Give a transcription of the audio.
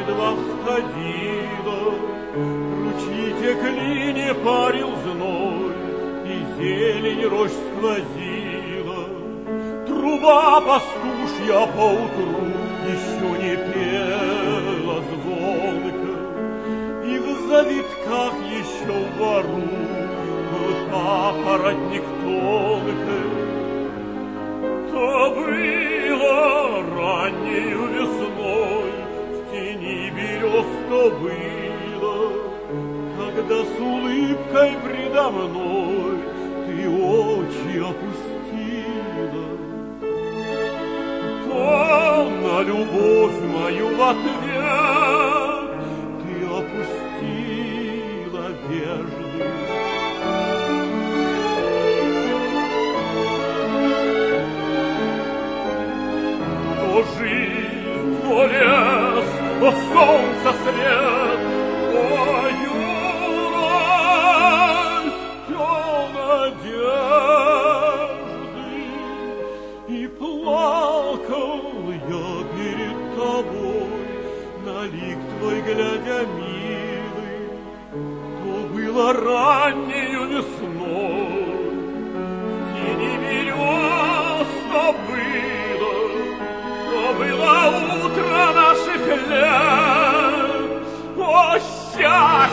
едва всходила, ручьи текли, не парил зной, и зелень рощ сквозила. Труба пастушья поутру еще не пела звонко, и в завитках еще в бору был папоротник тонко. То было раннею весной, в тени берез то было, когда с улыбкой предо мной ты очи опустила. То на любовь мою в ответ ты опустила вежды. О жизнь, о лес, о солнце свет, о юность, о надежды. И плакал я перед тобой, на лик твой глядя, милый, то было раннею весной, в тени берез то было утро наших лет. О, счастье!